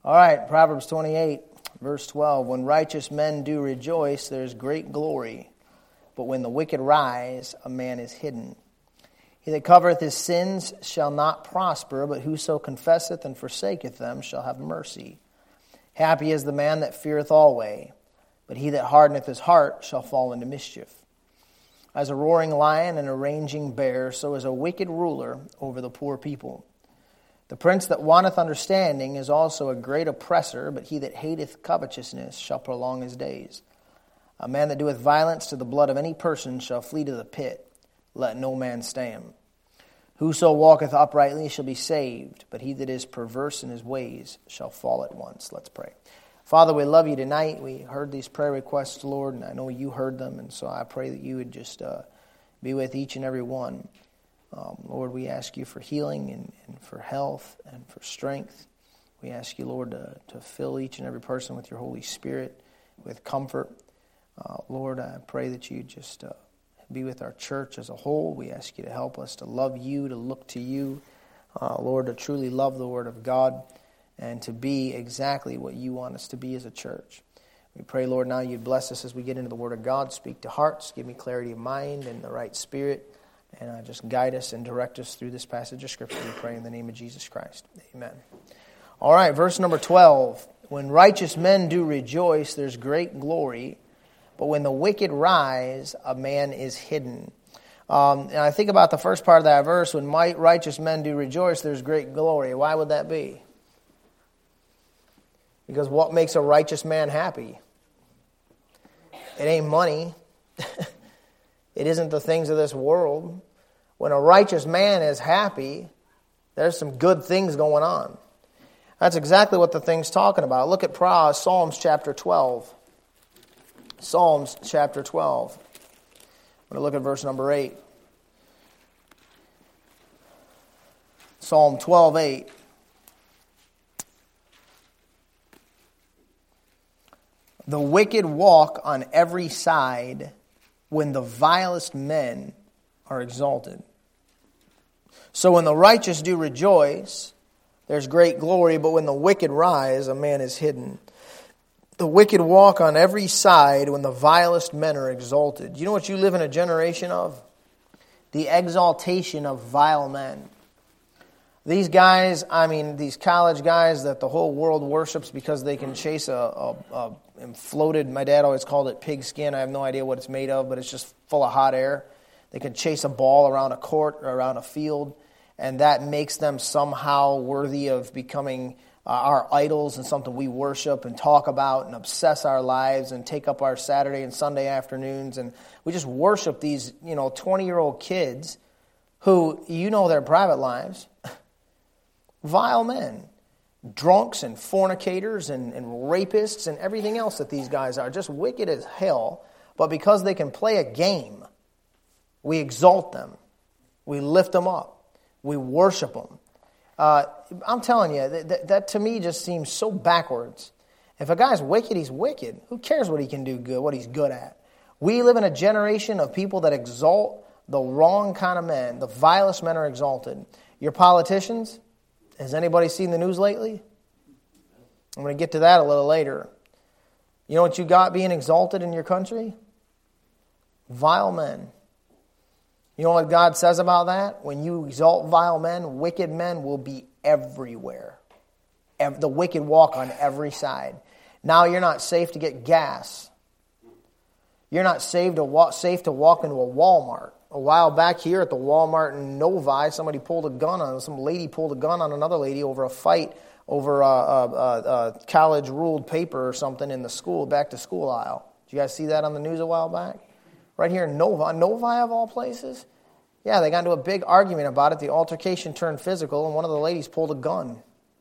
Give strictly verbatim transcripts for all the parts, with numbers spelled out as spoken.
All right, Proverbs twenty-eight, verse twelve. When righteous men do rejoice, there is great glory. But when the wicked rise, a man is hidden. He that covereth his sins shall not prosper, but whoso confesseth and forsaketh them shall have mercy. Happy is the man that feareth always, but he that hardeneth his heart shall fall into mischief. As a roaring lion and a raging bear, so is a wicked ruler over the poor people. The prince that wanteth understanding is also a great oppressor, but he that hateth covetousness shall prolong his days. A man that doeth violence to the blood of any person shall flee to the pit. Let no man stay him. Whoso walketh uprightly shall be saved, but he that is perverse in his ways shall fall at once. Let's pray. Father, we love you tonight. We heard these prayer requests, Lord, and I know you heard them, and so I pray that you would just uh, be with each and every one. Um, Lord, we ask you for healing and, and for health and for strength. We ask you, Lord, to, to fill each and every person with your Holy Spirit, with comfort. Uh, Lord, I pray that you just uh, be with our church as a whole. We ask you to help us to love you, to look to you. Uh, Lord, to truly love the Word of God and to be exactly what you want us to be as a church. We pray, Lord, now you'd bless us as we get into the Word of God. Speak to hearts, give me clarity of mind and the right spirit. And uh, just guide us and direct us through this passage of Scripture, we pray in the name of Jesus Christ. Amen. All right, verse number twelve. When righteous men do rejoice, there's great glory. But when the wicked rise, a man is hidden. Um, and I think about the first part of that verse, when righteous men do rejoice, there's great glory. Why would that be? Because what makes a righteous man happy? It ain't money. It isn't the things of this world. When a righteous man is happy, there's some good things going on. That's exactly what the thing's talking about. Look at Psalms chapter twelve. Psalms chapter twelve. I'm going to look at verse number eight. Psalm twelve eight. The wicked walk on every side when the vilest men are exalted. So when the righteous do rejoice, there's great glory, but when the wicked rise, a man is hidden. The wicked walk on every side when the vilest men are exalted. You know what you live in a generation of? The exaltation of vile men. These guys, I mean, these college guys that the whole world worships because they can chase a, a, a floated, my dad always called it pig skin. I have no idea what it's made of, but it's just full of hot air. They can chase a ball around a court or around a field, and that makes them somehow worthy of becoming uh, our idols and something we worship and talk about and obsess our lives and take up our Saturday and Sunday afternoons. And we just worship these, you know, twenty-year-old kids who, you know their private lives. Vile men. Drunks and fornicators and, and rapists and everything else that these guys are. Just wicked as hell. But because they can play a game, we exalt them. We lift them up. We worship them. Uh, I'm telling you, that, that, that to me just seems so backwards. If a guy's wicked, he's wicked. Who cares what he can do good, what he's good at? We live in a generation of people that exalt the wrong kind of men. The vilest men are exalted. Your politicians, has anybody seen the news lately? I'm going to get to that a little later. You know what you got being exalted in your country? Vile men. You know what God says about that? When you exalt vile men, wicked men will be everywhere. The wicked walk on every side. Now you're not safe to get gas. You're not safe to walk, safe to walk into a Walmart. A while back here at the Walmart in Novi, somebody pulled a gun on, some lady pulled a gun on another lady over a fight over a, a, a, a college-ruled paper or something in the school, back-to-school aisle. Did you guys see that on the news a while back? Right here in Novi, Novi of all places? Yeah, they got into a big argument about it. The altercation turned physical, and one of the ladies pulled a gun.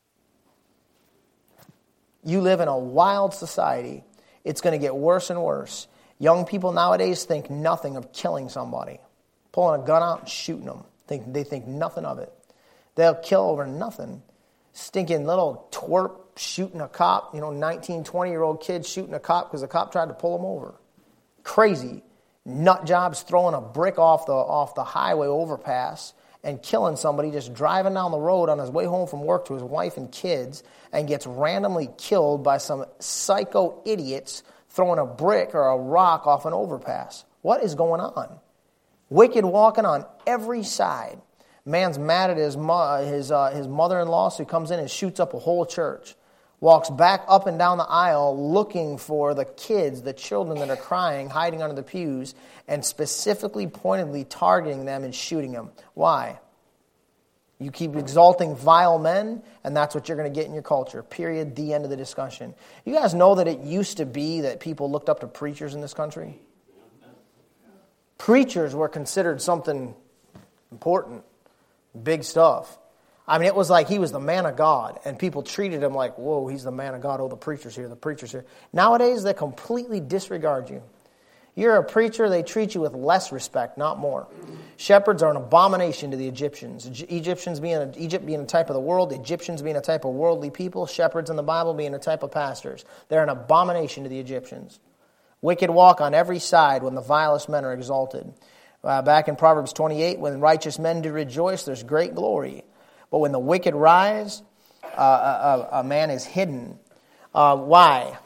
You live in a wild society. It's going to get worse and worse. Young people nowadays think nothing of killing somebody. Pulling a gun out and shooting them. Think, they think nothing of it. They'll kill over nothing. Stinking little twerp shooting a cop. You know, nineteen, twenty-year-old kids shooting a cop because the cop tried to pull them over. Crazy. Nut jobs throwing a brick off the off the highway overpass and killing somebody just driving down the road on his way home from work to his wife and kids and gets randomly killed by some psycho idiots throwing a brick or a rock off an overpass. What is going on? Wicked walking on every side. Man's mad at his mo- his uh, his mother-in-law, so he comes in and shoots up a whole church. Walks back up and down the aisle looking for the kids, the children that are crying, hiding under the pews, and specifically, pointedly targeting them and shooting them. Why? You keep exalting vile men, and that's what you're going to get in your culture. Period. The end of the discussion. You guys know that it used to be that people looked up to preachers in this country? Preachers were considered something important. Big stuff. I mean, it was like he was the man of God, and people treated him like, whoa, he's the man of God. Oh, the preacher's here, the preacher's here. Nowadays, they completely disregard you. You're a preacher, they treat you with less respect, not more. Shepherds are an abomination to the Egyptians. Egyptians being a, Egypt being a type of the world, the Egyptians being a type of worldly people, shepherds in the Bible being a type of pastors. They're an abomination to the Egyptians. Wicked walk on every side when the vilest men are exalted. Uh, back in Proverbs twenty-eight, when righteous men do rejoice, there's great glory. But when the wicked rise, uh, a, a man is hidden. Uh, why?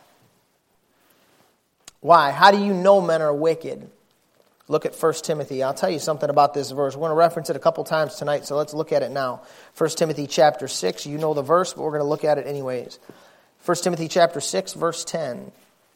Why? How do you know men are wicked? Look at First Timothy. I'll tell you something about this verse. We're going to reference it a couple times tonight, so let's look at it now. First Timothy chapter six. You know the verse, but we're going to look at it anyways. First Timothy chapter six, verse ten.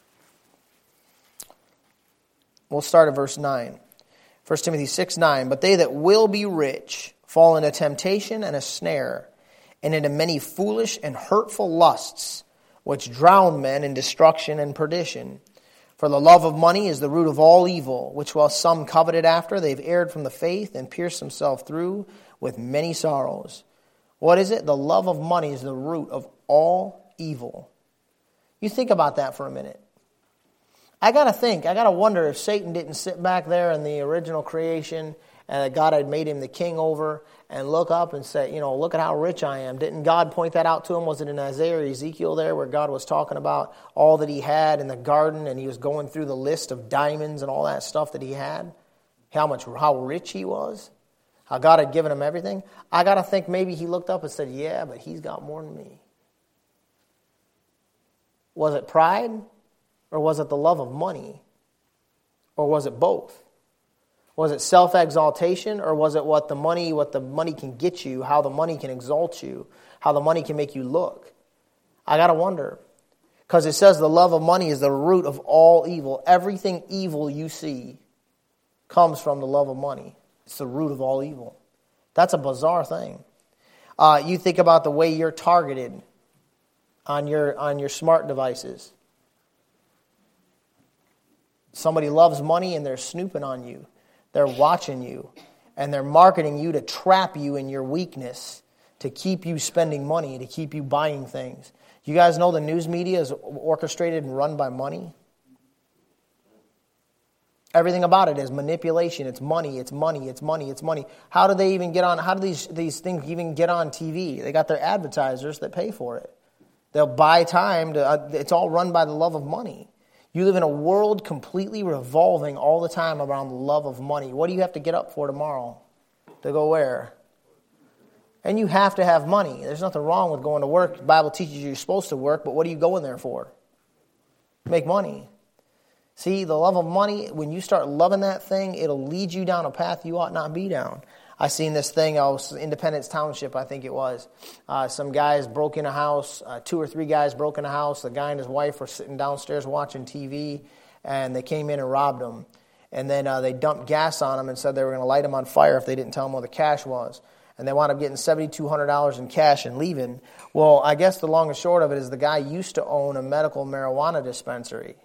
We'll start at verse nine. First Timothy six, nine. But they that will be rich fall into temptation and a snare, and into many foolish and hurtful lusts, which drown men in destruction and perdition. For the love of money is the root of all evil, which while some coveted after, they've erred from the faith and pierced themselves through with many sorrows. What is it? The love of money is the root of all evil. You think about that for a minute. I got to think, I got to wonder if Satan didn't sit back there in the original creation and that God had made him the king over and look up and say, you know, look at how rich I am. Didn't God point that out to him? Was it in Isaiah or Ezekiel there where God was talking about all that he had in the garden and he was going through the list of diamonds and all that stuff that he had? How much, how rich he was? How God had given him everything? I got to think maybe he looked up and said, yeah, but he's got more than me. Was it pride? Or was it the love of money? Or was it both? Was it self-exaltation, or was it what the money, what the money can get you, how the money can exalt you, how the money can make you look? I got to wonder. Because it says the love of money is the root of all evil. Everything evil you see comes from the love of money. It's the root of all evil. That's a bizarre thing. Uh, you think about the way you're targeted on your on your smart devices. Somebody loves money and they're snooping on you. They're watching you, and they're marketing you to trap you in your weakness, to keep you spending money, to keep you buying things. You guys know the news media is orchestrated and run by money? Everything about it is manipulation. It's money, it's money, it's money, it's money. How do they even get on, how do these, these things even get on T V? They got their advertisers that pay for it. They'll buy time. To, uh, it's all run by the love of money. You live in a world completely revolving all the time around the love of money. What do you have to get up for tomorrow? To go where? And you have to have money. There's nothing wrong with going to work. The Bible teaches you you're supposed to work, but what are you going there for? Make money. See, the love of money, when you start loving that thing, it'll lead you down a path you ought not be down. I seen this thing, I was Independence Township, I think it was. Uh, some guys broke in a house, uh, two or three guys broke in a house. The guy and his wife were sitting downstairs watching T V, and they came in and robbed them. And then uh, they dumped gas on them and said they were going to light them on fire if they didn't tell them where the cash was. And they wound up getting seven thousand two hundred dollars in cash and leaving. Well, I guess the long and short of it is the guy used to own a medical marijuana dispensary.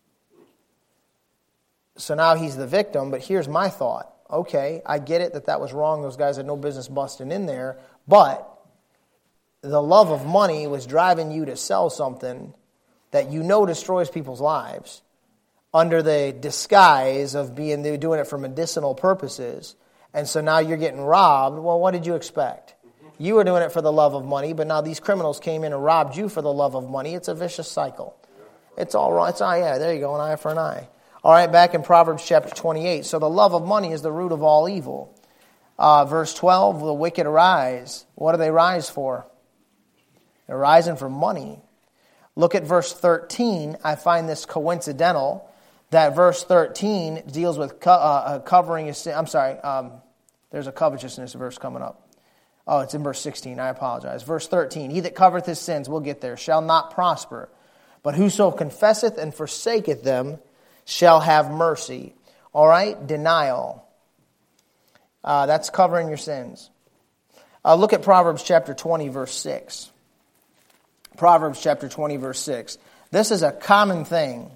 So now he's the victim, but here's my thought. Okay, I get it that that was wrong. Those guys had no business busting in there. But the love of money was driving you to sell something that you know destroys people's lives under the disguise of being they were doing it for medicinal purposes. And so now you're getting robbed. Well, what did you expect? You were doing it for the love of money, but now these criminals came in and robbed you for the love of money. It's a vicious cycle. It's all wrong. It's, oh, yeah, there you go, an eye for an eye. All right, back in Proverbs chapter twenty-eight. So the love of money is the root of all evil. Uh, verse twelve, the wicked rise. What do they rise for? They're rising for money. Look at verse thirteen. I find this coincidental that verse thirteen deals with co- uh, covering his sin. I'm sorry, um, there's a covetousness verse coming up. Oh, it's in verse sixteen. I apologize. Verse thirteen, he that covereth his sins, we'll get there, shall not prosper. But whoso confesseth and forsaketh them shall have mercy. All right, denial. Uh, that's covering your sins. Uh, look at Proverbs chapter twenty, verse six. Proverbs chapter twenty, verse six. This is a common thing.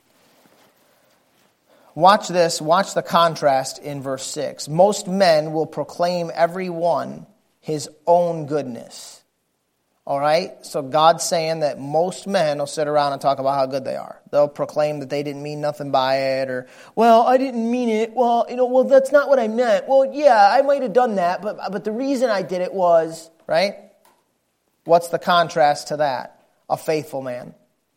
Watch this. Watch the contrast in verse six. Most men will proclaim every one his own goodness. All right? So God's saying that most men will sit around and talk about how good they are. They'll proclaim that they didn't mean nothing by it, or, well, I didn't mean it. Well, you know, well, that's not what I meant. Well, yeah, I might have done that, but, but the reason I did it was, right? What's the contrast to that? A faithful man.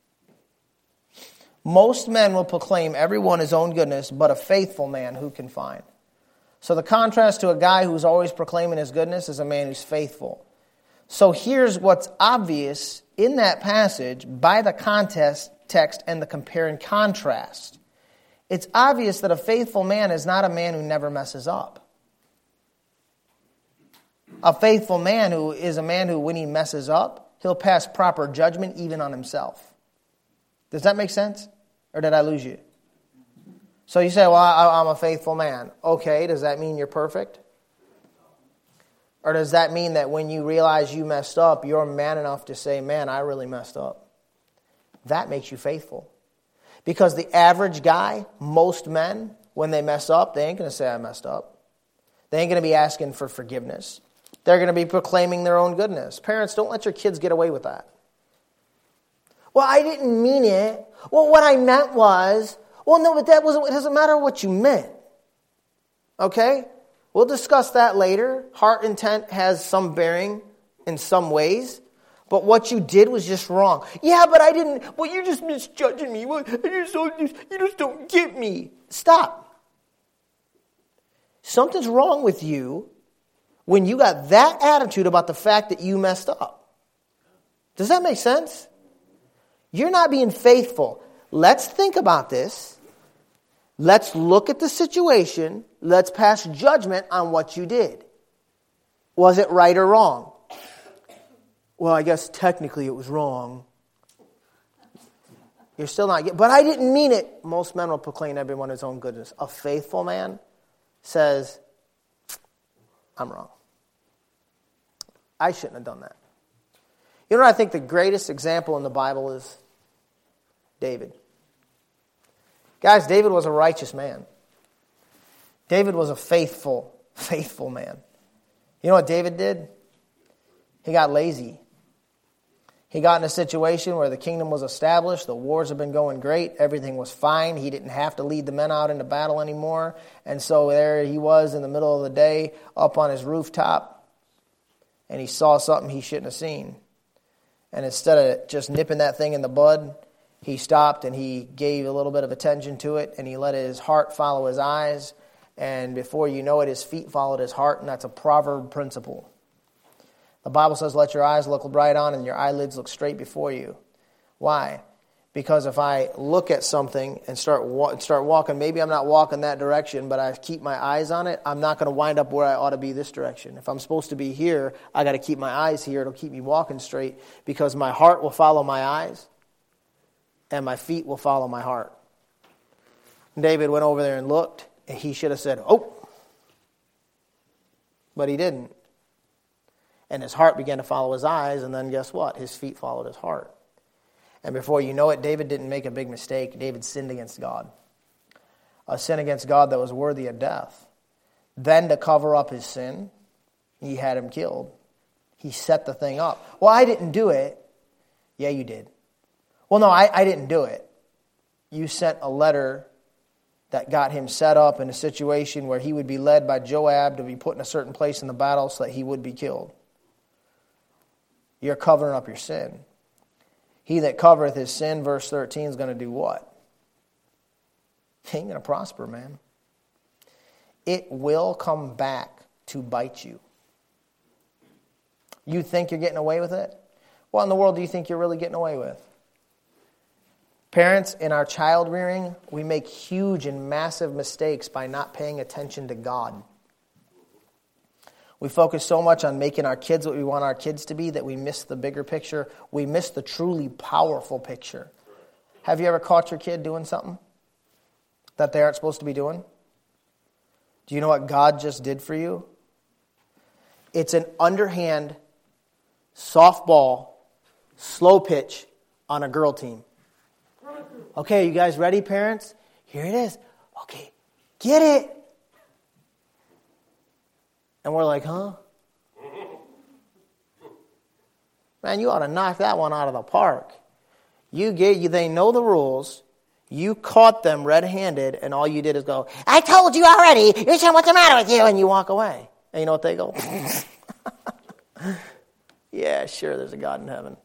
Most men will proclaim every one his own goodness, but a faithful man who can find? So the contrast to a guy who's always proclaiming his goodness is a man who's faithful. So here's what's obvious in that passage by the context, text, and the compare and contrast. It's obvious that a faithful man is not a man who never messes up. A faithful man who is a man who, when he messes up, he'll pass proper judgment even on himself. Does that make sense? Or did I lose you? So you say, well, I, I'm a faithful man. Okay, does that mean you're perfect? Or does that mean that when you realize you messed up, you're man enough to say, man, I really messed up? That makes you faithful. Because the average guy, most men, when they mess up, they ain't going to say, I messed up. They ain't going to be asking for forgiveness. They're going to be proclaiming their own goodness. Parents, don't let your kids get away with that. Well, I didn't mean it. Well, what I meant was, well, no, but that wasn't, it doesn't matter what you meant. Okay? We'll discuss that later. Heart intent has some bearing in some ways. But what you did was just wrong. Yeah, but I didn't, well, you're just misjudging me. Well, you just, you just don't get me. Stop. Something's wrong with you when you got that attitude about the fact that you messed up. Does that make sense? You're not being faithful. Let's think about this. Let's look at the situation. Let's pass judgment on what you did. Was it right or wrong? Well, I guess technically it was wrong. You're still not getting, but I didn't mean it. Most men will proclaim everyone his own goodness. A faithful man says, I'm wrong. I shouldn't have done that. You know what I think the greatest example in the Bible is? David. Guys, David was a righteous man. David was a faithful, faithful man. You know what David did? He got lazy. He got in a situation where the kingdom was established, the wars had been going great, everything was fine, he didn't have to lead the men out into battle anymore, and so there he was in the middle of the day up on his rooftop, and he saw something he shouldn't have seen. And instead of just nipping that thing in the bud, he stopped and he gave a little bit of attention to it, and he let his heart follow his eyes, and before you know it, his feet followed his heart, and that's a proverb principle. The Bible says, let your eyes look right on and your eyelids look straight before you. Why? Because if I look at something and start wa- start walking, maybe I'm not walking that direction, but I keep my eyes on it, I'm not going to wind up where I ought to be this direction. If I'm supposed to be here, I got to keep my eyes here. It'll keep me walking straight because my heart will follow my eyes and my feet will follow my heart. David went over there and looked, and he should have said, oh, but he didn't. And his heart began to follow his eyes, and then guess what? His feet followed his heart. And before you know it, David didn't make a big mistake. David sinned against God. A sin against God that was worthy of death. Then to cover up his sin, he had him killed. He set the thing up. Well, I didn't do it. Yeah, you did. Well, no, I, I didn't do it. You sent a letter that got him set up in a situation where he would be led by Joab to be put in a certain place in the battle so that he would be killed. You're covering up your sin. He that covereth his sin, verse thirteen, is going to do what? He ain't going to prosper, man. It will come back to bite you. You think you're getting away with it? What in the world do you think you're really getting away with? Parents, in our child rearing, we make huge and massive mistakes by not paying attention to God. We focus so much on making our kids what we want our kids to be that we miss the bigger picture. We miss the truly powerful picture. Have you ever caught your kid doing something that they aren't supposed to be doing? Do you know what God just did for you? It's an underhand, softball, slow pitch on a girl team. Okay, you guys ready, parents? Here it is. Okay, get it. And we're like, huh? Man, you ought to knock that one out of the park. You get, you, they know the rules. You caught them red-handed, and all you did is go, I told you already. You're saying, what's the matter with you? And you walk away. And you know what they go? Yeah, sure, there's a God in heaven.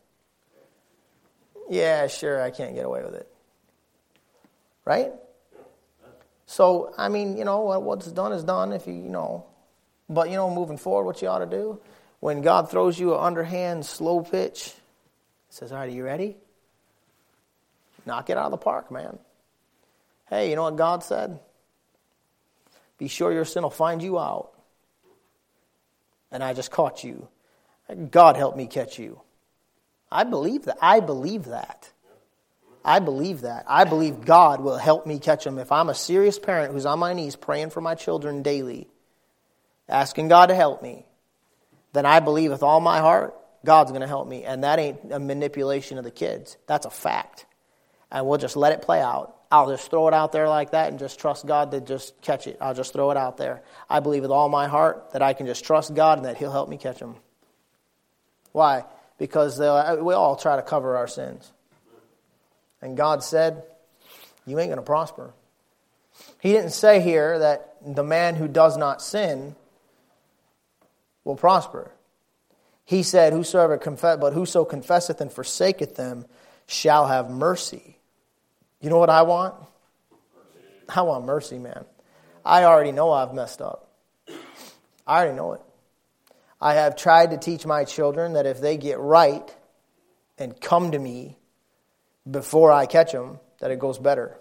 Yeah, sure, I can't get away with it. Right? So, I mean, you know, what's done is done if you, you know. But, you know, moving forward, what you ought to do, when God throws you an underhand, slow pitch, says, all right, are you ready? Knock it out of the park, man. Hey, you know what God said? Be sure your sin will find you out. And I just caught you. God help me catch you. I believe that. I believe that. I believe that. I believe God will help me catch them. If I'm a serious parent who's on my knees praying for my children daily, asking God to help me, then I believe with all my heart, God's going to help me. And that ain't a manipulation of the kids. That's a fact. And we'll just let it play out. I'll just throw it out there like that and just trust God to just catch it. I'll just throw it out there. I believe with all my heart that I can just trust God and that He'll help me catch them. Why? Because we all try to cover our sins. And God said, you ain't going to prosper. He didn't say here that the man who does not sin will prosper. He said, "Whosoever confess, but whoso confesseth and forsaketh them shall have mercy." You know what I want? I want mercy, man. I already know I've messed up. I already know it. I have tried to teach my children that if they get right and come to me before I catch them, that it goes better.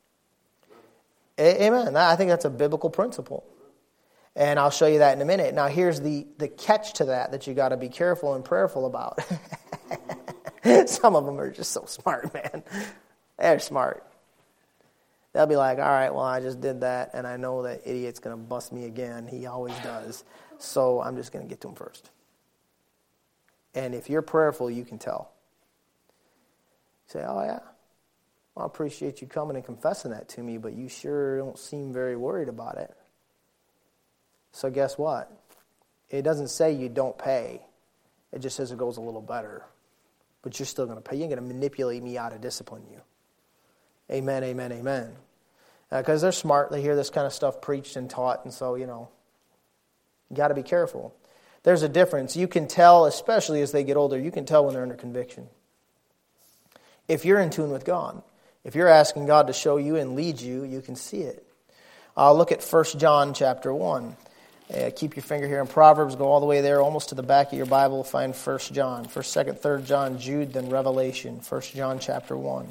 Amen. I think that's a biblical principle. And I'll show you that in a minute. Now, here's the, the catch to that that you got to be careful and prayerful about. Some of them are just so smart, man. They're smart. They'll be like, all right, well, I just did that, and I know that idiot's going to bust me again. He always does. So I'm just going to get to him first. And if you're prayerful, you can tell. Say, oh, yeah, well, I appreciate you coming and confessing that to me, but you sure don't seem very worried about it. So guess what? It doesn't say you don't pay. It just says it goes a little better. But you're still going to pay. You ain't going to manipulate me out of discipline you. Amen, amen, amen. Because uh, they're smart. They hear this kind of stuff preached and taught. And so, you know, you got to be careful. There's a difference. You can tell, especially as they get older, you can tell when they're under conviction. If you're in tune with God, if you're asking God to show you and lead you, you can see it. Uh, look at First John chapter one. Uh, keep your finger here in Proverbs. Go all the way there, almost to the back of your Bible. Find First John. First, Second, Third John, Jude, then Revelation. First John chapter one.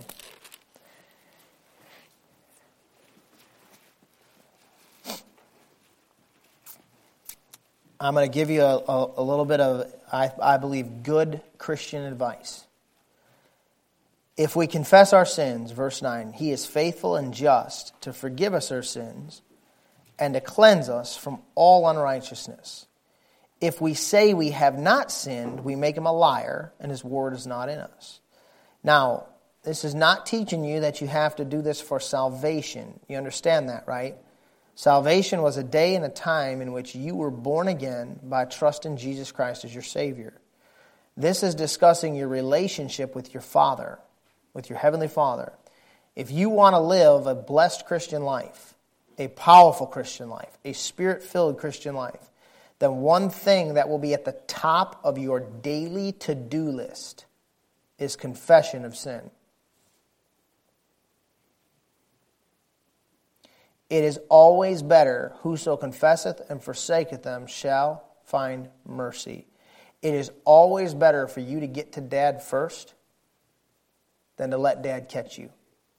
I'm going to give you a, a, a little bit of, I, I believe, good Christian advice. If we confess our sins, verse nine, He is faithful and just to forgive us our sins and to cleanse us from all unrighteousness. If we say we have not sinned, we make Him a liar, and His word is not in us. Now, this is not teaching you that you have to do this for salvation. You understand that, right? Salvation was a day and a time in which you were born again by trust in Jesus Christ as your Savior. This is discussing your relationship with your Father, with your Heavenly Father. If you want to live a blessed Christian life, a powerful Christian life, a Spirit-filled Christian life, then one thing that will be at the top of your daily to-do list is confession of sin. It is always better, whoso confesseth and forsaketh them shall find mercy. It is always better for you to get to dad first than to let dad catch you.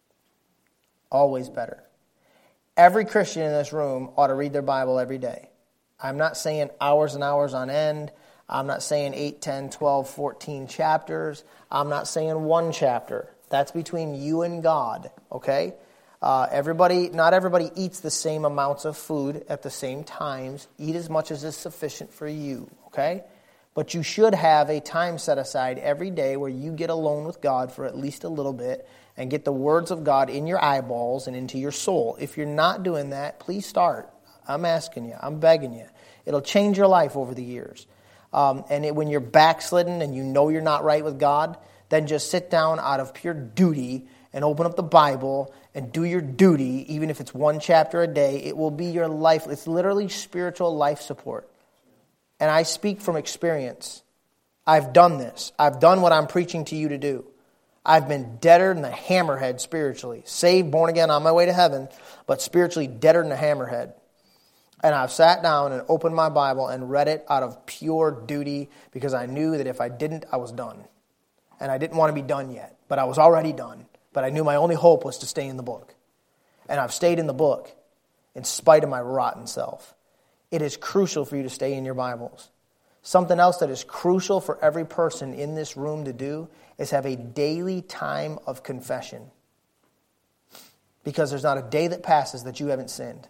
Always better. Every Christian in this room ought to read their Bible every day. I'm not saying hours and hours on end. I'm not saying eight, ten, twelve, fourteen chapters. I'm not saying one chapter. That's between you and God, okay? Uh, everybody, not everybody eats the same amounts of food at the same times. Eat as much as is sufficient for you, okay? But you should have a time set aside every day where you get alone with God for at least a little bit and get the words of God in your eyeballs and into your soul. If you're not doing that, please start. I'm asking you. I'm begging you. It'll change your life over the years. Um, and it, when you're backslidden and you know you're not right with God, then just sit down out of pure duty and open up the Bible and do your duty, even if it's one chapter a day. It will be your life. It's literally spiritual life support. And I speak from experience. I've done this. I've done what I'm preaching to you to do. I've been deader than a hammerhead spiritually. Saved, born again, on my way to heaven, but spiritually deader than a hammerhead. And I've sat down and opened my Bible and read it out of pure duty because I knew that if I didn't, I was done. And I didn't want to be done yet, but I was already done. But I knew my only hope was to stay in the book. And I've stayed in the book in spite of my rotten self. It is crucial for you to stay in your Bibles. Something else that is crucial for every person in this room to do is have a daily time of confession. Because there's not a day that passes that you haven't sinned.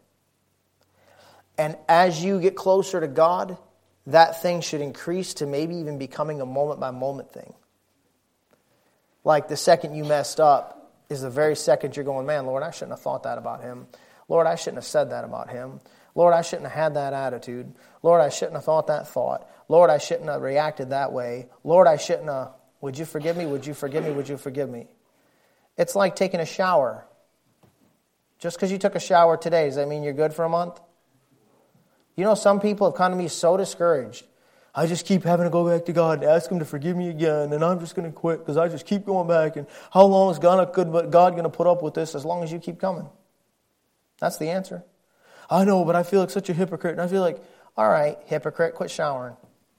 And as you get closer to God, that thing should increase to maybe even becoming a moment-by-moment thing. Like the second you messed up is the very second you're going, man, Lord, I shouldn't have thought that about him. Lord, I shouldn't have said that about him. Lord, I shouldn't have had that attitude. Lord, I shouldn't have thought that thought. Lord, I shouldn't have reacted that way. Lord, I shouldn't have, would you forgive me? Would you forgive me? Would you forgive me? It's like taking a shower. Just because you took a shower today, does that mean you're good for a month? You know, some people have come to me so discouraged. I just keep having to go back to God and ask Him to forgive me again, and I'm just going to quit because I just keep going back. And how long is God going to put up with this? As long as you keep coming. That's the answer. I know, but I feel like such a hypocrite. And I feel like, all right, hypocrite, quit showering.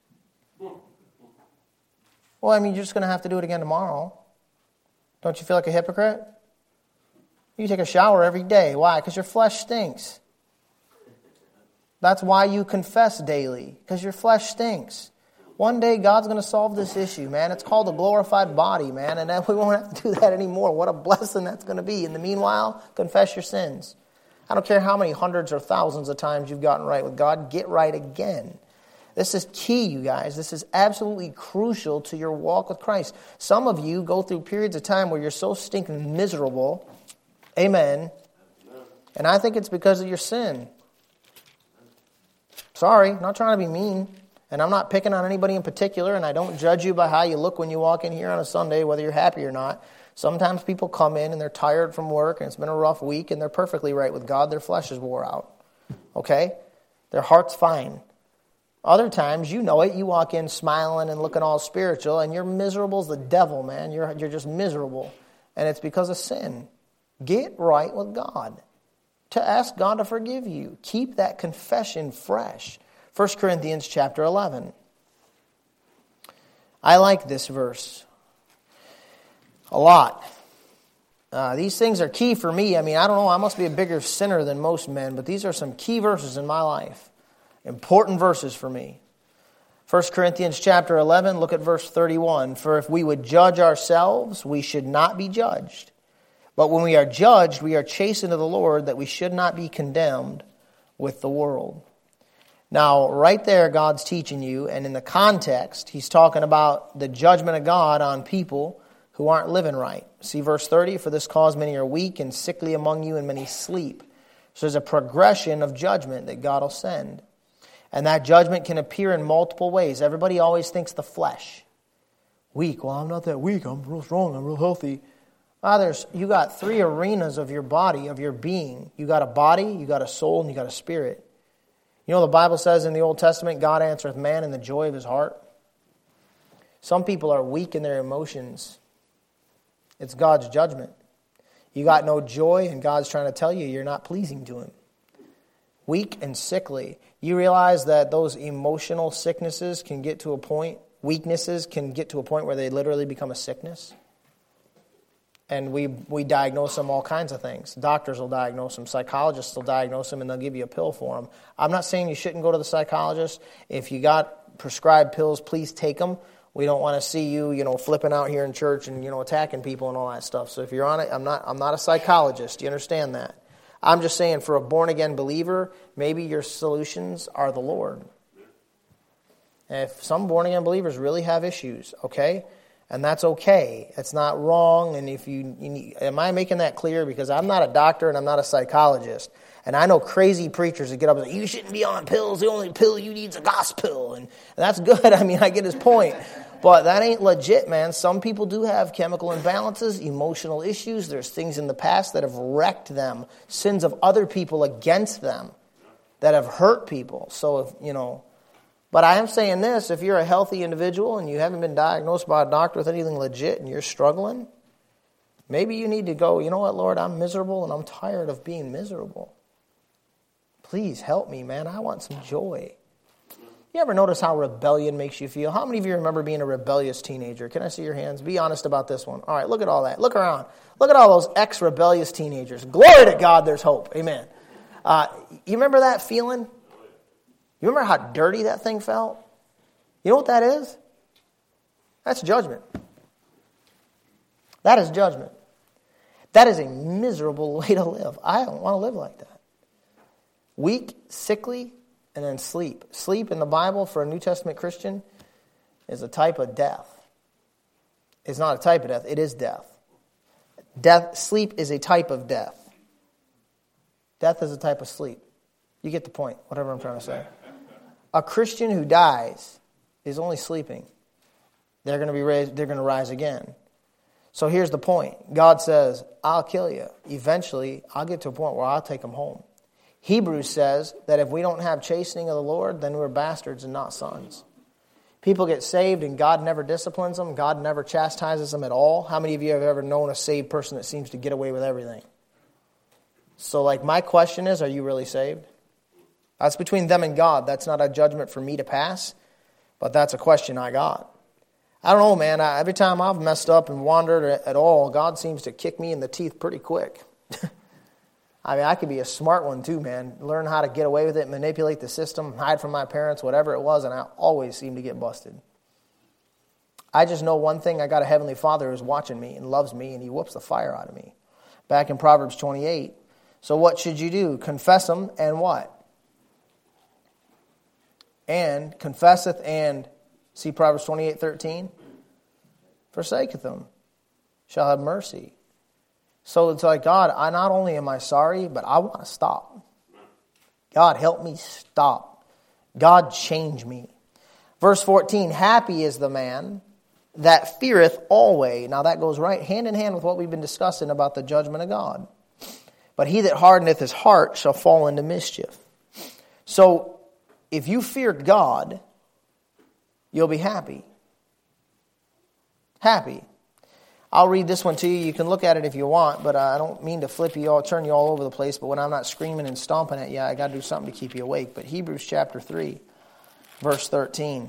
Well, I mean, you're just going to have to do it again tomorrow. Don't you feel like a hypocrite? You take a shower every day. Why? Because your flesh stinks. That's why you confess daily, because your flesh stinks. One day God's going to solve this issue, man. It's called a glorified body, man, and then we won't have to do that anymore. What a blessing that's going to be. In the meanwhile, confess your sins. I don't care how many hundreds or thousands of times you've gotten right with God, get right again. This is key, you guys. This is absolutely crucial to your walk with Christ. Some of you go through periods of time where you're so stinking miserable. Amen. And I think it's because of your sin. Sorry, not trying to be mean. And I'm not picking on anybody in particular, and I don't judge you by how you look when you walk in here on a Sunday, whether you're happy or not. Sometimes people come in and they're tired from work and it's been a rough week and they're perfectly right with God. Their flesh is wore out. Okay? Their heart's fine. Other times, you know it, you walk in smiling and looking all spiritual and you're miserable as the devil, man. You're, you're just miserable. And it's because of sin. Get right with God. To ask God to forgive you. Keep that confession fresh. First Corinthians chapter eleven. I like this verse a lot. Uh, these things are key for me. I mean, I don't know, I must be a bigger sinner than most men, but these are some key verses in my life. Important verses for me. First Corinthians chapter eleven, look at verse thirty-one. For if we would judge ourselves, we should not be judged. But when we are judged, we are chastened of the Lord, that we should not be condemned with the world. Now, right there, God's teaching you, and in the context, He's talking about the judgment of God on people who aren't living right. See verse thirty, for this cause many are weak and sickly among you, and many sleep. So there's a progression of judgment that God will send. And that judgment can appear in multiple ways. Everybody always thinks the flesh. Weak. Well, I'm not that weak. I'm real strong. I'm real healthy. Others, you got three arenas of your body, of your being. You got a body, you got a soul, and you got a spirit. You know the Bible says in the Old Testament, God answereth man in the joy of his heart. Some people are weak in their emotions. It's God's judgment. You got no joy, and God's trying to tell you you're not pleasing to him. Weak and sickly. You realize that those emotional sicknesses can get to a point, weaknesses can get to a point where they literally become a sickness? And we we diagnose them all kinds of things. Doctors will diagnose them. Psychologists will diagnose them, and they'll give you a pill for them. I'm not saying you shouldn't go to the psychologist. If you got prescribed pills, please take them. We don't want to see you, you know, flipping out here in church and, you know, attacking people and all that stuff. So if you're on it, I'm not I'm not a psychologist. You understand that? I'm just saying for a born-again believer, maybe your solutions are the Lord. And if some born-again believers really have issues, okay? And that's okay. It's not wrong. And if you, you need, am I making that clear? Because I'm not a doctor and I'm not a psychologist. And I know crazy preachers that get up and say, you shouldn't be on pills. The only pill you need is a gospel. And, and that's good. I mean, I get his point. But that ain't legit, man. Some people do have chemical imbalances, emotional issues. There's things in the past that have wrecked them. Sins of other people against them that have hurt people. So, if you know... But I am saying this, if you're a healthy individual and you haven't been diagnosed by a doctor with anything legit and you're struggling, maybe you need to go, you know what, Lord, I'm miserable and I'm tired of being miserable. Please help me, man. I want some joy. You ever notice how rebellion makes you feel? How many of you remember being a rebellious teenager? Can I see your hands? Be honest about this one. All right, look at all that. Look around. Look at all those ex-rebellious teenagers. Glory to God, there's hope. Amen. Uh, you remember that feeling? You remember how dirty that thing felt? You know what that is? That's judgment. That is judgment. That is a miserable way to live. I don't want to live like that. Weak, sickly, and then sleep. Sleep in the Bible for a New Testament Christian is a type of death. It's not a type of death. It is death. Death. Sleep is a type of death. Death is a type of sleep. You get the point, whatever I'm trying to say. A Christian who dies is only sleeping. They're going to be raised, they're going to rise again. So here's the point. God says, I'll kill you. Eventually, I'll get to a point where I'll take them home. Hebrews says that if we don't have chastening of the Lord, then we're bastards and not sons. People get saved and God never disciplines them. God never chastises them at all. How many of you have ever known a saved person that seems to get away with everything? So like my question is, are you really saved? That's between them and God. That's not a judgment for me to pass, but that's a question I got. I don't know, man. I, every time I've messed up and wandered at all, God seems to kick me in the teeth pretty quick. I mean, I could be a smart one too, man. Learn how to get away with it, manipulate the system, hide from my parents, whatever it was, and I always seem to get busted. I just know one thing. I got a heavenly Father who's watching me and loves me, and he whoops the fire out of me. Back in Proverbs twenty-eight. So what should you do? Confess them and what? And confesseth and, see Proverbs twenty-eight thirteen? Forsaketh them, shall have mercy. So it's like, God, I not only am I sorry, but I want to stop. God, help me stop. God, change me. Verse fourteen, happy is the man that feareth always. Now that goes right hand in hand with what we've been discussing about the judgment of God. But he that hardeneth his heart shall fall into mischief. So, if you fear God, you'll be happy. Happy. I'll read this one to you. You can look at it if you want, but I don't mean to flip you all, turn you all over the place. But when I'm not screaming and stomping at you, I got to do something to keep you awake. But Hebrews chapter three, verse thirteen.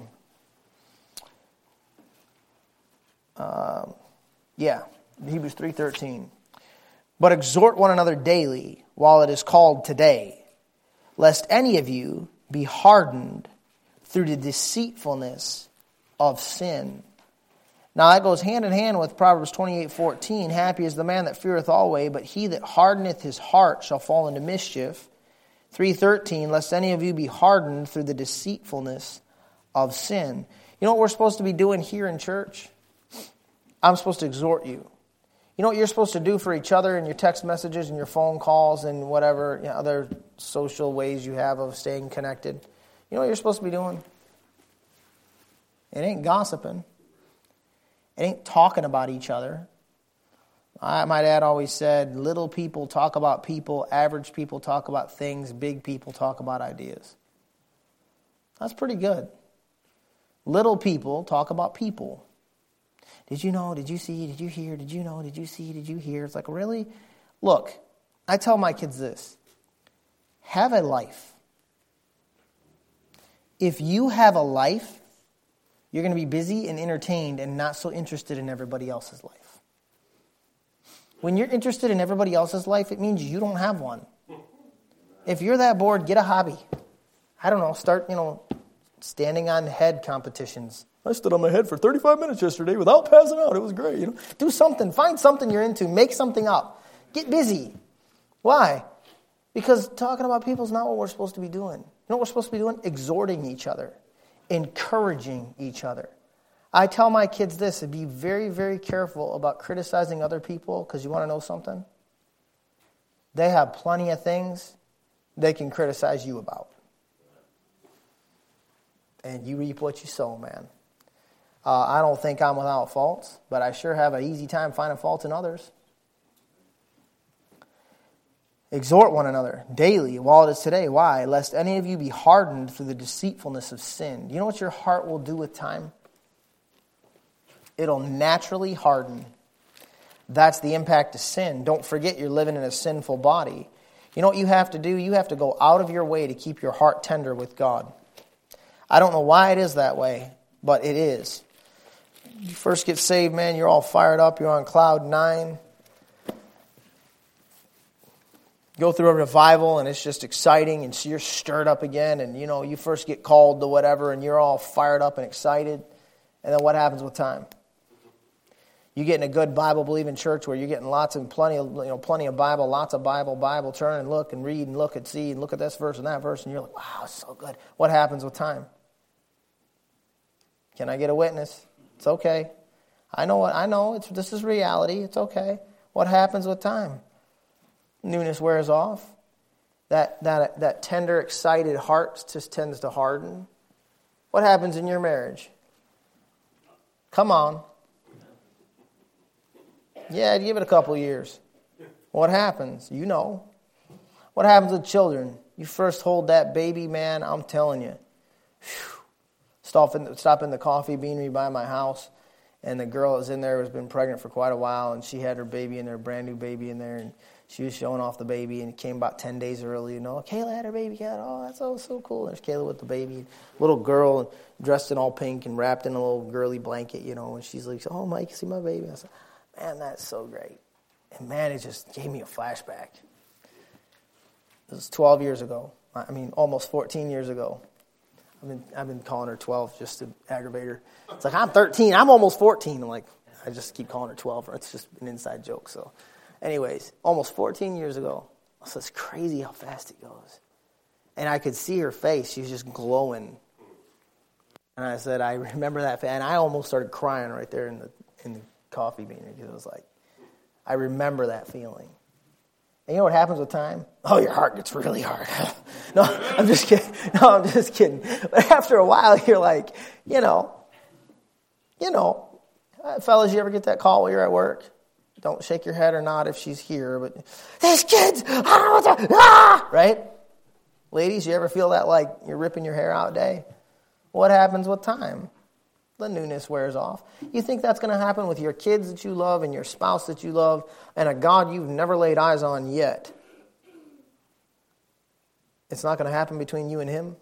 Uh, yeah, Hebrews three thirteen. But exhort one another daily while it is called today, lest any of you be hardened through the deceitfulness of sin. Now that goes hand in hand with Proverbs twenty-eight fourteen. Happy is the man that feareth always, but he that hardeneth his heart shall fall into mischief. three thirteen, lest any of you be hardened through the deceitfulness of sin. You know what we're supposed to be doing here in church? I'm supposed to exhort you. You know what you're supposed to do for each other in your text messages and your phone calls and whatever, you know, other social ways you have of staying connected? You know what you're supposed to be doing? It ain't gossiping. It ain't talking about each other. I, my dad always said, little people talk about people, average people talk about things, big people talk about ideas. That's pretty good. Little people talk about people. Did you know? Did you see? Did you hear? Did you know? Did you see? Did you hear? It's like, really? Look, I tell my kids this. Have a life. If you have a life, you're going to be busy and entertained and not so interested in everybody else's life. When you're interested in everybody else's life, it means you don't have one. If you're that bored, get a hobby. I don't know, start, you know, standing on head competitions. I stood on my head for thirty-five minutes yesterday without passing out. It was great. You know, do something. Find something you're into. Make something up. Get busy. Why? Because talking about people is not what we're supposed to be doing. You know what we're supposed to be doing? Exhorting each other. Encouraging each other. I tell my kids this, to be very, very careful about criticizing other people, because you want to know something? They have plenty of things they can criticize you about. And you reap what you sow, man. Uh, I don't think I'm without faults, but I sure have an easy time finding faults in others. Exhort one another daily while it is today. Why? Lest any of you be hardened through the deceitfulness of sin. Do you know what your heart will do with time? It'll naturally harden. That's the impact of sin. Don't forget you're living in a sinful body. You know what you have to do? You have to go out of your way to keep your heart tender with God. I don't know why it is that way, but it is. You first get saved, man, you're all fired up. You're on cloud nine. Go through a revival and it's just exciting and so you're stirred up again and you know you first get called to whatever and you're all fired up and excited, and then what happens with time? You get in a good Bible believing church where you're getting lots and plenty of you know plenty of Bible, lots of Bible, Bible, turn and look and read and look and see and look at this verse and that verse and you're like, wow, it's so good. What happens with time? Can I get a witness? It's okay. I know what I know. It's this is reality. It's okay. What happens with time? Newness wears off. That that that tender, excited heart just tends to harden. What happens in your marriage? Come on. Yeah, give it a couple years. What happens? You know. What happens with children? You first hold that baby, man, I'm telling you. Whew. Stop in, the, stop in the coffee beanery by my house, and the girl is in there has been pregnant for quite a while, and she had her baby in there, brand new baby in there, and she was showing off the baby, and it came about ten days early. You know, Kayla had her baby cat. Oh, that's so so cool. There's Kayla with the baby, little girl dressed in all pink and wrapped in a little girly blanket. You know, and she's like, "Oh, Mike, you see my baby?" I said, "Man, that's so great." And man, it just gave me a flashback. This was twelve years ago. I mean, almost fourteen years ago. I've been I've been calling her twelve just to aggravate her. It's like I'm thirteen. I'm almost fourteen. I'm like, I just keep calling her twelve. It's just an inside joke. So. Anyways, almost fourteen years ago. So it's crazy how fast it goes. And I could see her face. She was just glowing. And I said, I remember that. And I almost started crying right there in the in the coffee beaner. Because it was like, I remember that feeling. And you know what happens with time? Oh, your heart gets really hard. No, I'm just kidding. No, I'm just kidding. But after a while, you're like, you know, you know, fellas, you ever get that call while you're at work? Don't shake your head or nod if she's here, but these kids, I don't know what to, ah! Right? Ladies, you ever feel that like you're ripping your hair out day? What happens with time? The newness wears off. You think that's going to happen with your kids that you love and your spouse that you love and a God you've never laid eyes on yet? It's not going to happen between you and him?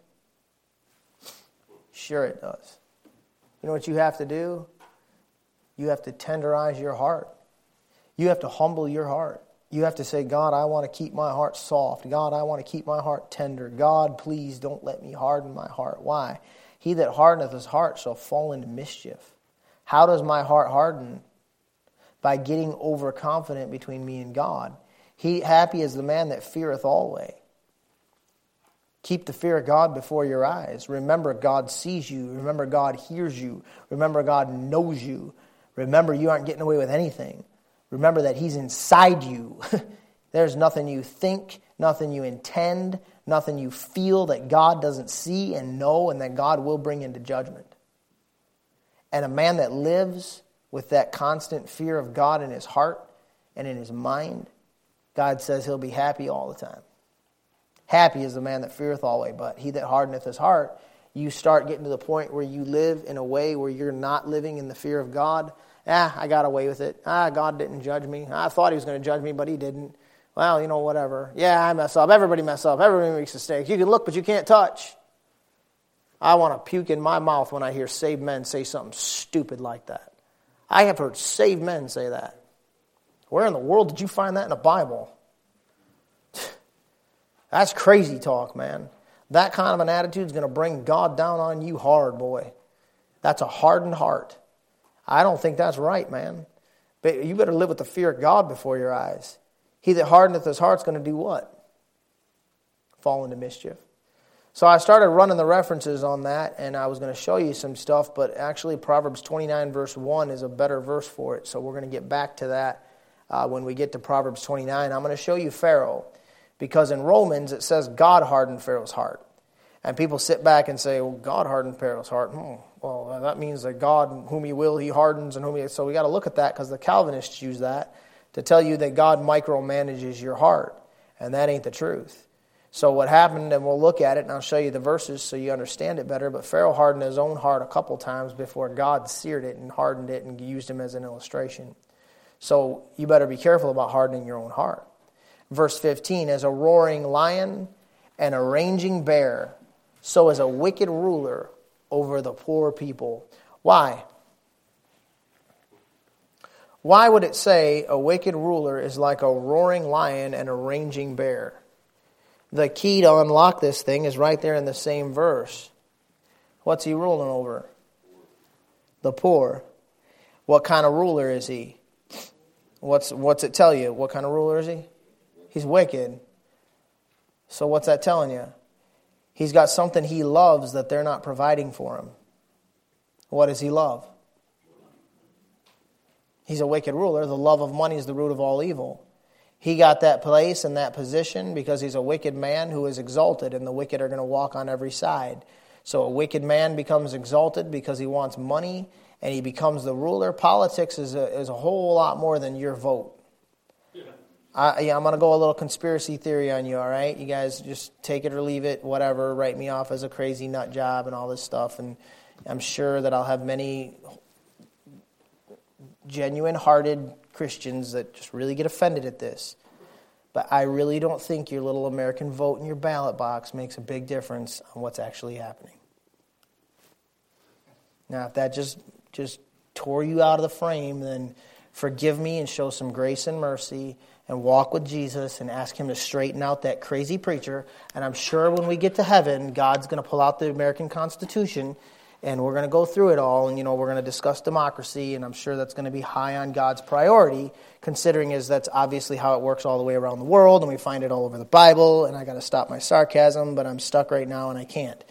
Sure it does. You know what you have to do? You have to tenderize your heart. You have to humble your heart. You have to say, God, I want to keep my heart soft. God, I want to keep my heart tender. God, please don't let me harden my heart. Why? He that hardeneth his heart shall fall into mischief. How does my heart harden? By getting overconfident between me and God. He happy is the man that feareth always. Keep the fear of God before your eyes. Remember, God sees you. Remember, God hears you. Remember, God knows you. Remember, you aren't getting away with anything. Remember that he's inside you. There's nothing you think, nothing you intend, nothing you feel that God doesn't see and know and that God will bring into judgment. And a man that lives with that constant fear of God in his heart and in his mind, God says he'll be happy all the time. Happy is the man that feareth always, but he that hardeneth his heart, you start getting to the point where you live in a way where you're not living in the fear of God, Ah, I got away with it. Ah, God didn't judge me. I thought he was going to judge me, but he didn't. Well, you know, whatever. Yeah, I mess up. Everybody mess up. Everybody makes mistakes. You can look, but you can't touch. I want to puke in my mouth when I hear saved men say something stupid like that. I have heard saved men say that. Where in the world did you find that in the Bible? That's crazy talk, man. That kind of an attitude is going to bring God down on you hard, boy. That's a hardened heart. I don't think that's right, man. But you better live with the fear of God before your eyes. He that hardeneth his heart is going to do what? Fall into mischief. So I started running the references on that, and I was going to show you some stuff, but actually Proverbs twenty-nine verse one is a better verse for it. So we're going to get back to that uh, when we get to Proverbs twenty-nine. I'm going to show you Pharaoh, because in Romans it says God hardened Pharaoh's heart. And people sit back and say, well, God hardened Pharaoh's heart. Hmm. Well, that means that God, whom he will, he hardens, and whom he... So we got to look at that, because the Calvinists use that to tell you that God micromanages your heart. And that ain't the truth. So what happened, and we'll look at it, and I'll show you the verses so you understand it better, but Pharaoh hardened his own heart a couple times before God seared it and hardened it and used him as an illustration. So you better be careful about hardening your own heart. Verse fifteen, as a roaring lion and a raging bear, so is a wicked ruler over the poor people. Why? Why would it say a wicked ruler is like a roaring lion and a raging bear? The key to unlock this thing is right there in the same verse. What's he ruling over? The poor. What kind of ruler is he? What's what's it tell you? What kind of ruler is he? He's wicked. So what's that telling you? He's got something he loves that they're not providing for him. What does he love? He's a wicked ruler. The love of money is the root of all evil. He got that place and that position because he's a wicked man who is exalted, and the wicked are going to walk on every side. So a wicked man becomes exalted because he wants money, and he becomes the ruler. Politics is a, is a whole lot more than your vote. I, yeah, I'm going to go a little conspiracy theory on you, all right? You guys just take it or leave it, whatever. Write me off as a crazy nut job and all this stuff. And I'm sure that I'll have many genuine-hearted Christians that just really get offended at this. But I really don't think your little American vote in your ballot box makes a big difference on what's actually happening. Now, if that just, just tore you out of the frame, then forgive me and show some grace and mercy and walk with Jesus and ask him to straighten out that crazy preacher. And I'm sure when we get to heaven, God's going to pull out the American Constitution, and we're going to go through it all, and, you know, we're going to discuss democracy, and I'm sure that's going to be high on God's priority, considering as that's obviously how it works all the way around the world, and we find it all over the Bible, and I got to stop my sarcasm, but I'm stuck right now, and I can't.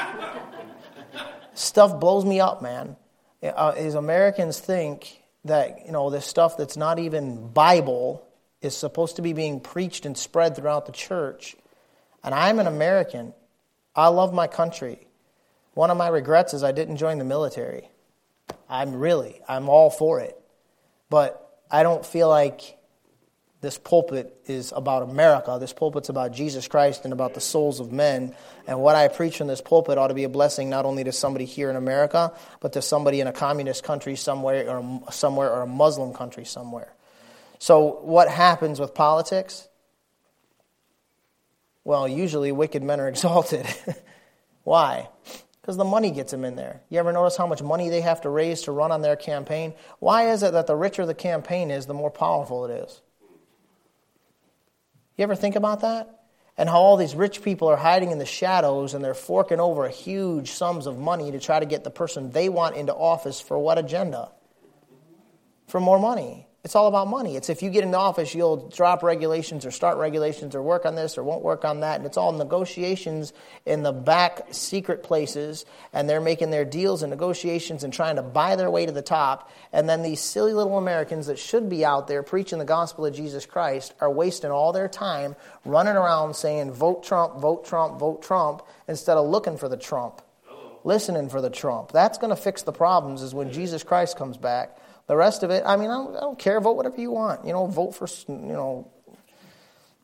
Stuff blows me up, man. Uh, as Americans think that, you know, this stuff that's not even Bible is supposed to be being preached and spread throughout the church. And I'm an American. I love my country. One of my regrets is I didn't join the military. I'm really, I'm all for it. But I don't feel like this pulpit is about America. This pulpit's about Jesus Christ and about the souls of men. And what I preach from this pulpit ought to be a blessing not only to somebody here in America, but to somebody in a communist country somewhere or somewhere or a Muslim country somewhere. So what happens with politics? Well, usually wicked men are exalted. Why? Because the money gets them in there. You ever notice how much money they have to raise to run on their campaign? Why is it that the richer the campaign is, the more powerful it is? You ever think about that? And how all these rich people are hiding in the shadows and they're forking over huge sums of money to try to get the person they want into office for what agenda? For more money. It's all about money. It's if you get into office, you'll drop regulations or start regulations or work on this or won't work on that. And it's all negotiations in the back secret places. And they're making their deals and negotiations and trying to buy their way to the top. And then these silly little Americans that should be out there preaching the gospel of Jesus Christ are wasting all their time running around saying, vote Trump, vote Trump, vote Trump, instead of looking for the Trump, listening for the Trump. That's going to fix the problems is when Jesus Christ comes back. The rest of it, I mean, I don't, I don't care. Vote whatever you want. You know, vote for, you know,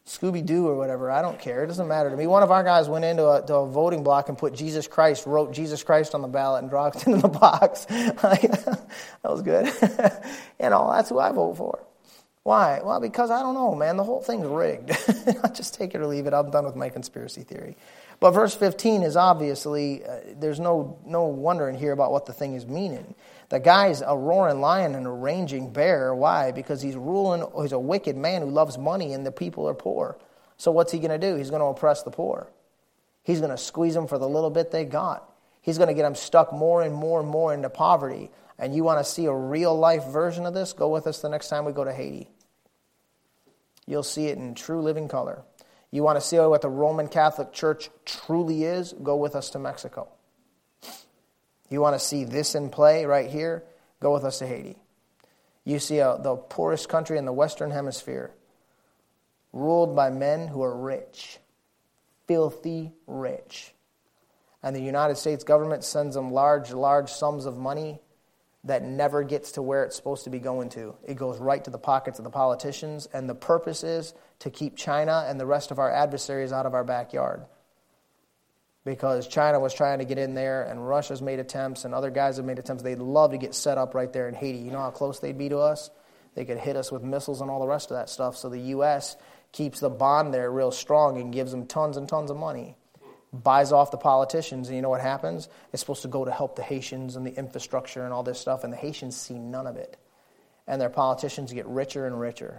Scooby-Doo or whatever. I don't care. It doesn't matter to me. One of our guys went into a, to a voting block and put Jesus Christ, wrote Jesus Christ on the ballot and dropped it in the box. That was good. You know, that's who I vote for. Why? Well, because I don't know, man. The whole thing's rigged. Just take it or leave it. I'm done with my conspiracy theory. But verse fifteen is obviously, uh, there's no no wonder in here about what the thing is meaning. The guy's a roaring lion and a raging bear. Why? Because he's ruling, he's a wicked man who loves money and the people are poor. So what's he going to do? He's going to oppress the poor. He's going to squeeze them for the little bit they got. He's going to get them stuck more and more and more into poverty. And you want to see a real life version of this? Go with us the next time we go to Haiti. You'll see it in true living color. You want to see what the Roman Catholic Church truly is? Go with us to Mexico. You want to see this in play right here? Go with us to Haiti. You see a, the poorest country in the Western Hemisphere, ruled by men who are rich, filthy rich. And the United States government sends them large, large sums of money that never gets to where it's supposed to be going to. It goes right to the pockets of the politicians, and the purpose is to keep China and the rest of our adversaries out of our backyard. Because China was trying to get in there, and Russia's made attempts, and other guys have made attempts. They'd love to get set up right there in Haiti. You know how close they'd be to us? They could hit us with missiles and all the rest of that stuff. So the U S keeps the bond there real strong and gives them tons and tons of money. Buys off the politicians, and you know what happens? It's supposed to go to help the Haitians and the infrastructure and all this stuff, and the Haitians see none of it. And their politicians get richer and richer.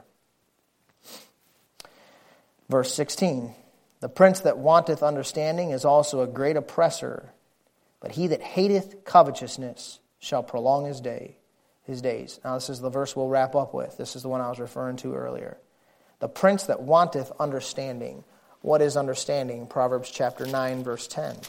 Verse sixteen, the prince that wanteth understanding is also a great oppressor, but he that hateth covetousness shall prolong his day, his days. Now this is the verse we'll wrap up with. This is the one I was referring to earlier. The prince that wanteth understanding. What is understanding? Proverbs chapter nine, verse ten.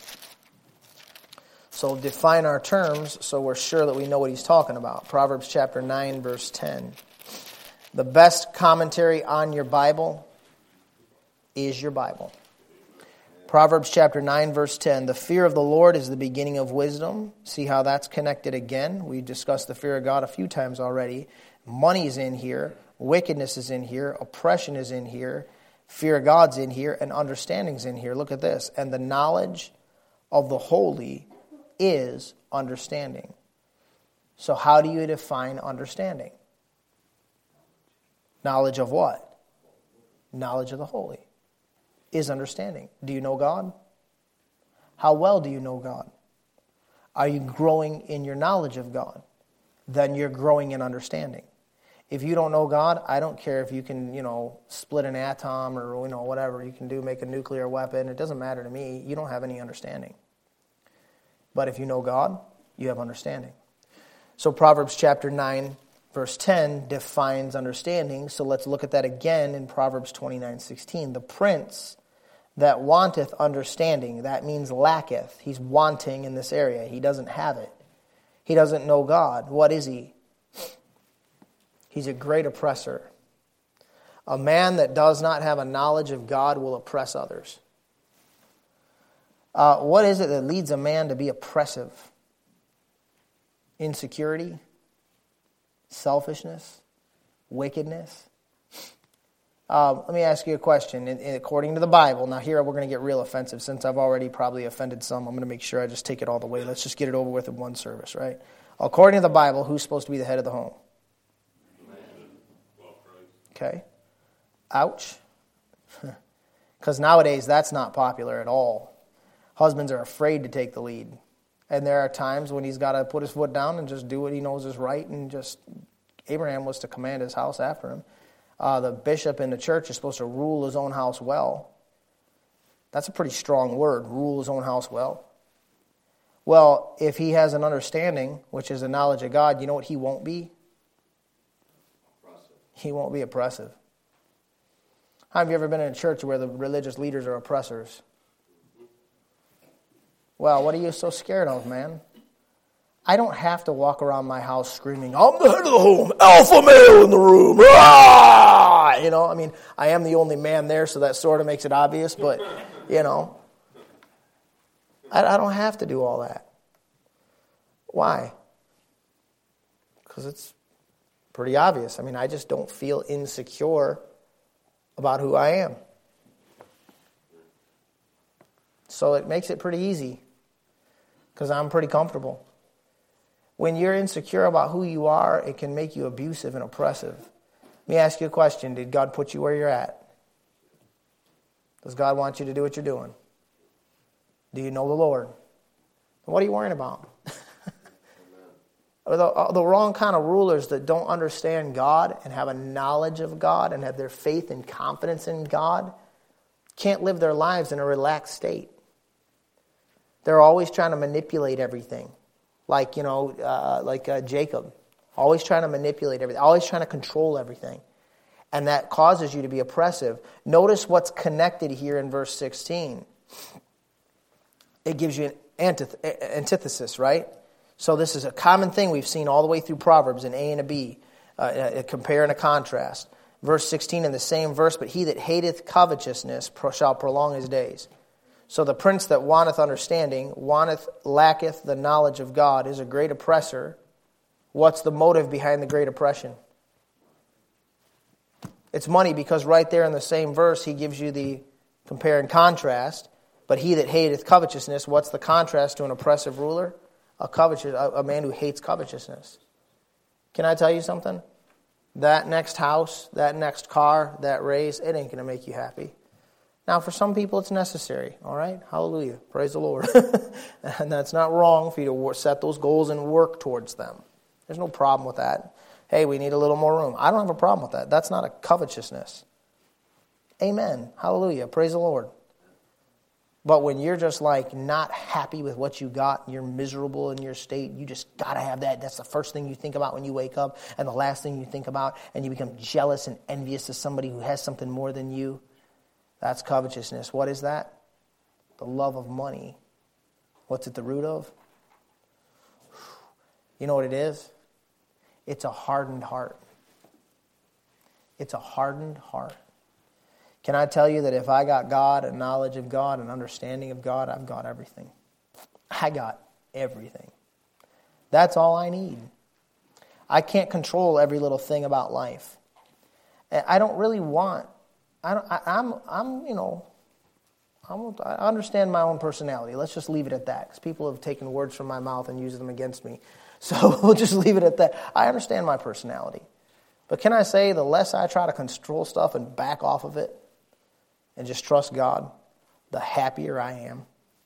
So define our terms so we're sure that we know what he's talking about. Proverbs chapter nine, verse ten. The best commentary on your Bible is your Bible. Proverbs chapter nine, verse ten. The fear of the Lord is the beginning of wisdom. See how that's connected again? We discussed the fear of God a few times already. Money's in here. Wickedness is in here. Oppression is in here. Fear of God's in here, and understanding's in here. Look at this. And the knowledge of the holy is understanding. So how do you define understanding? Knowledge of what? Knowledge of the holy is understanding. Do you know God? How well do you know God? Are you growing in your knowledge of God? Then you're growing in understanding. If you don't know God, I don't care if you can, you know, split an atom or, you know, whatever you can do, make a nuclear weapon. It doesn't matter to me. You don't have any understanding. But if you know God, you have understanding. So Proverbs chapter nine, verse ten defines understanding. So let's look at that again in Proverbs twenty-nine sixteen. The prince that wanteth understanding, that means lacketh. He's wanting in this area. He doesn't have it. He doesn't know God. What is he? He's a great oppressor. A man that does not have a knowledge of God will oppress others. Uh, what is it that leads a man to be oppressive? Insecurity? Selfishness? Wickedness? Uh, let me ask you a question. In, in, according to the Bible, now here we're going to get real offensive. Since I've already probably offended some, I'm going to make sure I just take it all the way. Let's just get it over with in one service, right? According to the Bible, who's supposed to be the head of the home? Okay. Ouch. Because nowadays that's not popular at all. Husbands are afraid to take the lead. And there are times when he's got to put his foot down and just do what he knows is right. And just, Abraham was to command his house after him. Uh, the bishop in the church is supposed to rule his own house well. That's a pretty strong word, rule his own house well. Well, if he has an understanding, which is a knowledge of God, you know what he won't be? He won't be oppressive. How have you ever been in a church where the religious leaders are oppressors? Well, what are you so scared of, man? I don't have to walk around my house screaming, I'm the head of the home, alpha male in the room. Ah! You know, I mean, I am the only man there, so that sort of makes it obvious, but, you know, I, I don't have to do all that. Why? Because it's pretty obvious. I mean, I just don't feel insecure about who I am. So it makes it pretty easy because I'm pretty comfortable. When you're insecure about who you are, it can make you abusive and oppressive. Let me ask you a question. Did God put you where you're at? Does God want you to do what you're doing? Do you know the Lord? What are you worrying about? the, the wrong kind of rulers that don't understand God and have a knowledge of God and have their faith and confidence in God can't live their lives in a relaxed state. They're always trying to manipulate everything. Like, you know, uh, like uh, Jacob. Always trying to manipulate everything. Always trying to control everything. And that causes you to be oppressive. Notice what's connected here in verse sixteen. It gives you an antith- antithesis, right? So this is a common thing we've seen all the way through Proverbs, an A and a B, uh, a compare and a contrast. Verse sixteen in the same verse, but he that hateth covetousness shall prolong his days. So the prince that wanteth understanding, wanteth, lacketh the knowledge of God, is a great oppressor. What's the motive behind the great oppression? It's money, because right there in the same verse, he gives you the compare and contrast. But he that hateth covetousness, what's the contrast to an oppressive ruler? A covetous, a, a man who hates covetousness. Can I tell you something? That next house, that next car, that raise, it ain't going to make you happy. Now, for some people, it's necessary. All right? Hallelujah. Praise the Lord. And that's not wrong for you to set those goals and work towards them. There's no problem with that. Hey, we need a little more room. I don't have a problem with that. That's not a covetousness. Amen. Hallelujah. Praise the Lord. But when you're just like not happy with what you got, and you're miserable in your state, you just got to have that. That's the first thing you think about when you wake up and the last thing you think about, and you become jealous and envious of somebody who has something more than you. That's covetousness. What is that? The love of money. What's it the root of? You know what it is? It's a hardened heart. It's a hardened heart. Can I tell you that if I got God, a knowledge of God, an understanding of God, I've got everything. I got everything. That's all I need. I can't control every little thing about life. I don't really want, I don't, I, I'm, I'm, you know, I'm, I understand my own personality. Let's just leave it at that, because people have taken words from my mouth and used them against me. So we'll just leave it at that. I understand my personality. But can I say, the less I try to control stuff and back off of it and just trust God, the happier I am.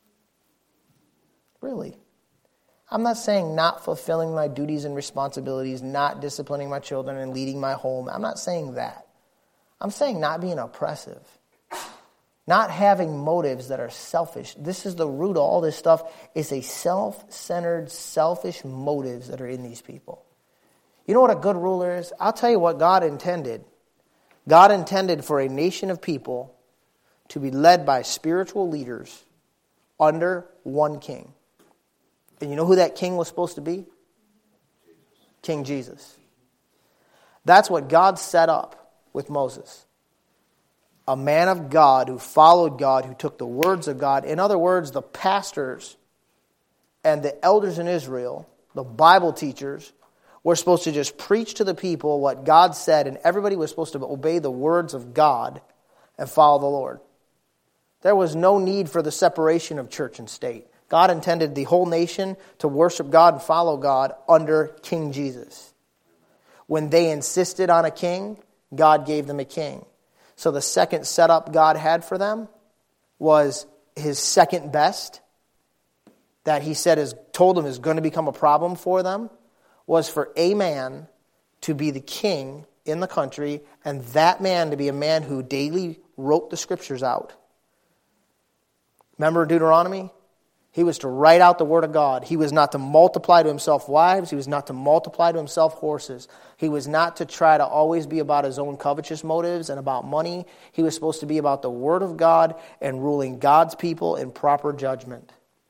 Really. I'm not saying not fulfilling my duties and responsibilities, not disciplining my children and leading my home. I'm not saying that. I'm saying not being oppressive. Not having motives that are selfish. This is the root of all this stuff. It's a self-centered, selfish motives that are in these people. You know what a good ruler is? I'll tell you what God intended. God intended for a nation of people to be led by spiritual leaders under one king. And you know who that king was supposed to be? King Jesus. That's what God set up with Moses. A man of God who followed God, who took the words of God. In other words, the pastors and the elders in Israel, the Bible teachers, were supposed to just preach to the people what God said, and everybody was supposed to obey the words of God and follow the Lord. There was no need for the separation of church and state. God intended the whole nation to worship God and follow God under King Jesus. When they insisted on a king, God gave them a king. So the second setup God had for them was his second best, that he said is told them is going to become a problem for them, was for a man to be the king in the country, and that man to be a man who daily wrote the scriptures out. Remember Deuteronomy? He was to write out the word of God. He was not to multiply to himself wives. He was not to multiply to himself horses. He was not to try to always be about his own covetous motives and about money. He was supposed to be about the word of God and ruling God's people in proper judgment.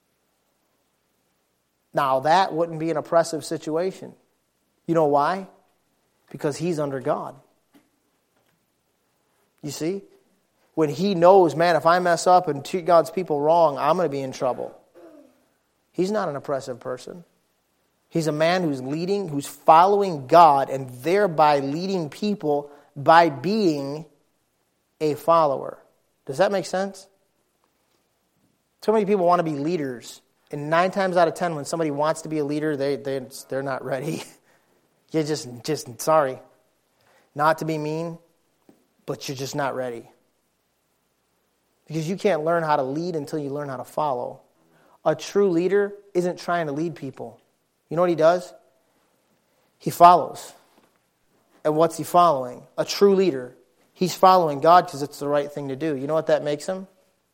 Now, that wouldn't be an oppressive situation. You know why? Because he's under God. You see? When he knows, man, if I mess up and treat God's people wrong, I'm going to be in trouble. He's not an oppressive person. He's a man who's leading, who's following God and thereby leading people by being a follower. Does that make sense? Too many people want to be leaders. And nine times out of ten, when somebody wants to be a leader, they, they, they're not ready. You're just, just, sorry. Not to be mean, but you're just not ready. Because you can't learn how to lead until you learn how to follow. A true leader isn't trying to lead people. You know what he does? He follows. And what's he following? A true leader. He's following God because it's the right thing to do. You know what that makes him?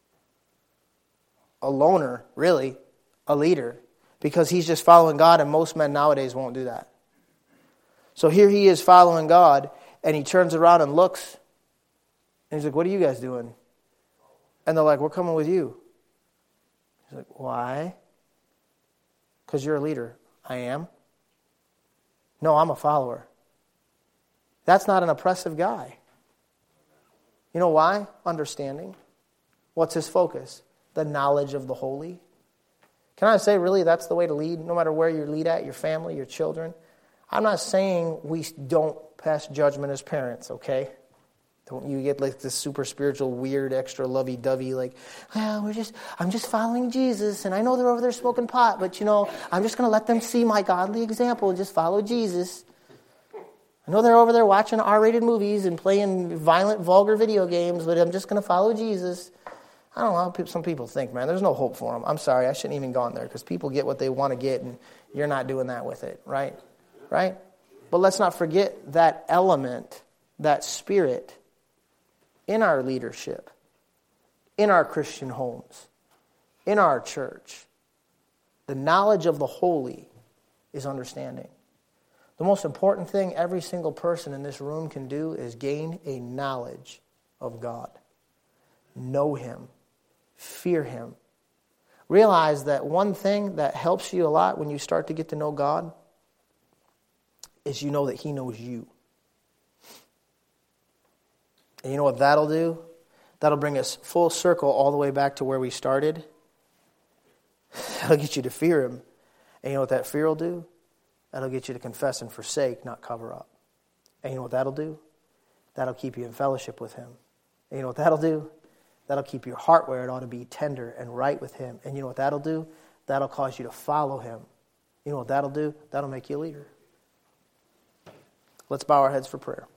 A loner, really. A leader. Because he's just following God, and most men nowadays won't do that. So here he is following God, and he turns around and looks, and he's like, what are you guys doing? And they're like, we're coming with you. He's like, why? Because you're a leader. I am. No, I'm a follower. That's not an oppressive guy. You know why? Understanding. What's his focus? The knowledge of the holy. Can I say, really, that's the way to lead, no matter where you lead at, your family, your children? I'm not saying we don't pass judgment as parents, okay? Don't you get like this super spiritual, weird, extra lovey-dovey, like, well, we're just, I'm just following Jesus, and I know they're over there smoking pot, but, you know, I'm just going to let them see my godly example and just follow Jesus. I know they're over there watching R-rated movies and playing violent, vulgar video games, but I'm just going to follow Jesus. I don't know how some people think, man. There's no hope for them. I'm sorry, I shouldn't even gone there, because people get what they want to get, and you're not doing that with it, right? Right? But let's not forget that element, that spirit, in our leadership, in our Christian homes, in our church. The knowledge of the holy is understanding. The most important thing every single person in this room can do is gain a knowledge of God. Know Him. Fear Him. Realize that one thing that helps you a lot when you start to get to know God is you know that He knows you. And you know what that'll do? That'll bring us full circle all the way back to where we started. That'll get you to fear Him. And you know what that fear will do? That'll get you to confess and forsake, not cover up. And you know what that'll do? That'll keep you in fellowship with Him. And you know what that'll do? That'll keep your heart where it ought to be, tender and right with Him. And you know what that'll do? That'll cause you to follow Him. You know what that'll do? That'll make you a leader. Let's bow our heads for prayer.